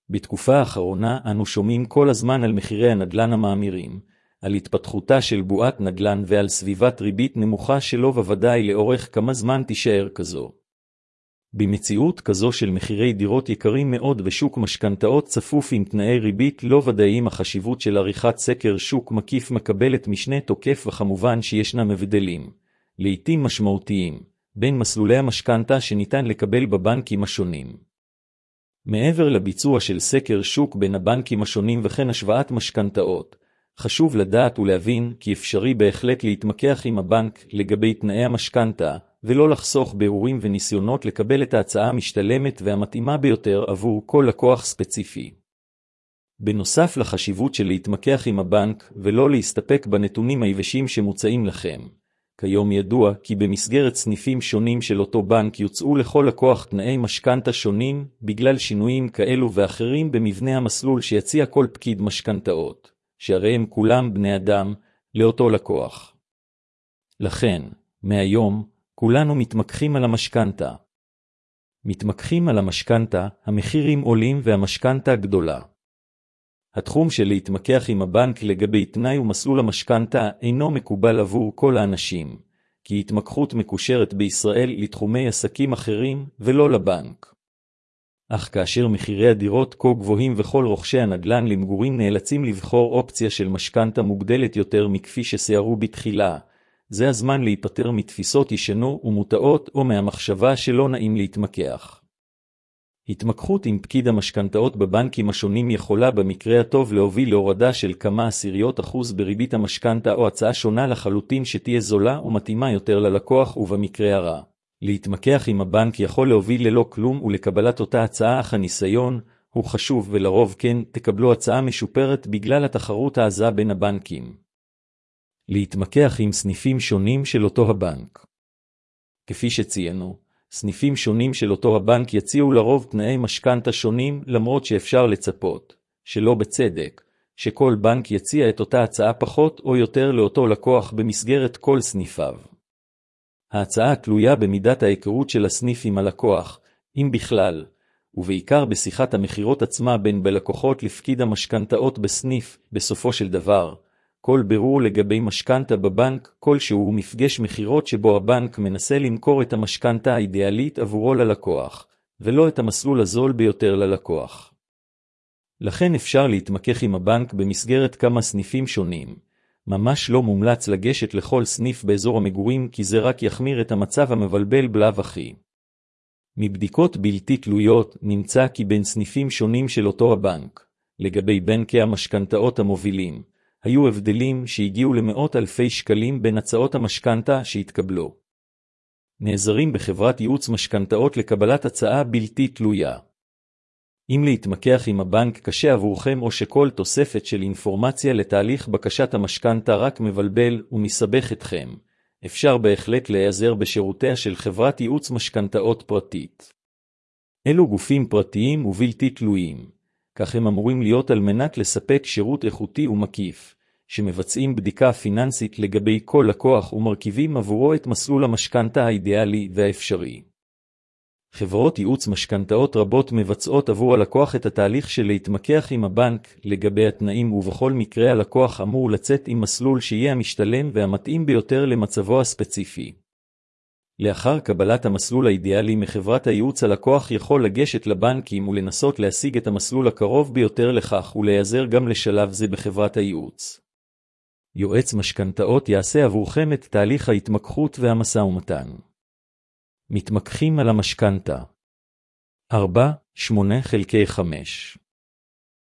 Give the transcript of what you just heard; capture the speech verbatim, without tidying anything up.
בתקופה האחרונה אנו שומעים כל הזמן על מחירי הנדל"ן המאמירים, על התפתחותה של בועת נדל"ן ועל סביבת ריבית נמוכה שלא בוודאי לאורך כמה זמן תישאר כזו. במציאות כזו של מחירי דירות יקרים מאוד ושוק משכנתאות צפוף עם תנאי ריבית לא ודאיים, החשיבות של עריכת סקר שוק מקיף מקבלת משנה תוקף, וכמובן שישנם הבדלים, לעתים משמעותיים, בין מסלולי המשכנתה שניתן לקבל בבנקים השונים. מעבר לביצוע של סקר שוק בין הבנקים השונים וכן השוואת משכנתאות, חשוב לדעת ולהבין כי אפשרי בהחלט להתמקח עם הבנק לגבי תנאי המשכנתה, ולא לחסוך בירורים וניסיונות לקבל את ההצעה המשתלמת והמתאימה ביותר עבור כל לקוח ספציפי. בנוסף לחשיבות של להתמקח עם הבנק ולא להסתפק בנתונים היבשים שמוצאים לכם, כיום ידוע כי במסגרת סניפים שונים של אותו בנק יוצאו לכל לקוח תנאי משכנתה שונים בגלל שינויים כאלו ואחרים במבנה המסלול שיציע כל פקיד משכנתאות, שהרי הם כולם בני אדם לאותו לקוח. לכן, מהיום, כולנו מתמקחים על המשכנתה. מתמקחים על המשכנתה, המחירים עולים והמשכנתה גדולה. התחום של להתמקח עם הבנק לגבי תנאי ומסלול המשכנתה אינו מקובל עבור כל האנשים, כי התמקחות מקושרת בישראל לתחומי עסקים אחרים ולא לבנק. אך כאשר מחירי הדירות כה גבוהים וכל רוכשי הנדל"ן למגורים נאלצים לבחור אופציה של משכנתה מוגדלת יותר מכפי שסיירו בתחילה, זה הזמן להיפטר מתפיסות ישנו ומוטעות או מהמחשבה שלא נעים להתמקח. התמקחות עם פקיד המשכנתאות בבנקים השונים יכולה במקרה הטוב להוביל להורדה של כמה עשיריות אחוז בריבית המשכנתה או הצעה שונה לחלוטין שתהיה זולה ומתאימה יותר ללקוח, ובמקרה הרע, להתמקח עם הבנק יכול להוביל ללא כלום ולקבלת אותה הצעה, אך הניסיון הוא חשוב ולרוב כן תקבלו הצעה משופרת בגלל התחרות העזה בין הבנקים. להתמקח עם סניפים שונים של אותו הבנק. כפי שציינו, סניפים שונים של אותו הבנק יציעו לרוב תנאי משכנתה שונים, למרות שאפשר לצפות, שלא בצדק, שכל בנק יציע את אותה הצעה פחות או יותר לאותו לקוח במסגרת כל סניפיו. ההצעה תלויה במידת ההיכרות של הסניף עם הלקוח, אם בכלל, ובעיקר בשיחת המחירות עצמה בין בלקוחות לפקיד המשכנתאות בסניף. בסופו של דבר, כל בירור לגבי משכנתה בבנק כלשהו הוא מפגש מחירות שבו הבנק מנסה למכור את המשכנתה האידיאלית עבורו ללקוח, ולא את המסלול הזול ביותר ללקוח. לכן אפשר להתמקח עם הבנק במסגרת כמה סניפים שונים. ממש לא מומלץ לגשת לכל סניף באזור המגורים, כי זה רק יחמיר את המצב המבלבל בלאו הכי. מבדיקות בלתי תלויות נמצא כי בין סניפים שונים של אותו הבנק, לגבי בנקי המשכנתאות המובילים, היו הבדלים שהגיעו למאות אלפי שקלים בין הצעות המשכנתה שהתקבלו. נעזרים בחברת ייעוץ משכנתאות לקבלת הצעה בלתי תלויה. אם להתמקח עם הבנק קשה עבורכם או שכל תוספת של אינפורמציה לתהליך בקשת המשכנתה רק מבלבל ומסבך אתכם, אפשר בהחלט להיעזר בשירותיה של חברת ייעוץ משכנתאות פרטית. אלו גופים פרטיים ובלתי תלויים, כך הם אמורים להיות על מנת לספק שירות איכותי ומקיף, שמבצעים בדיקה פיננסית לגבי כל לקוח ומרכיבים עבורו את מסלול המשכנתה האידיאלי והאפשרי. חברות ייעוץ משכנתאות רבות מבצעות עבור הלקוח את התהליך של להתמקח עם הבנק לגבי התנאים, ובכל מקרה הלקוח אמור לצאת עם מסלול שיהיה המשתלם והמתאים ביותר למצבו הספציפי. לאחר קבלת המסלול האידיאלי מחברת הייעוץ, הלקוח יכול לגשת לבנקים ולנסות להשיג את המסלול הקרוב ביותר לכך ולהיעזר גם לשלב זה בחברת הייעוץ. יועץ משכנתאות יעשה עבורכם את תהליך ההתמקחות והמשא ומתן. מתמקחים על המשכנתה. ארבע, שמונה חלקי חמש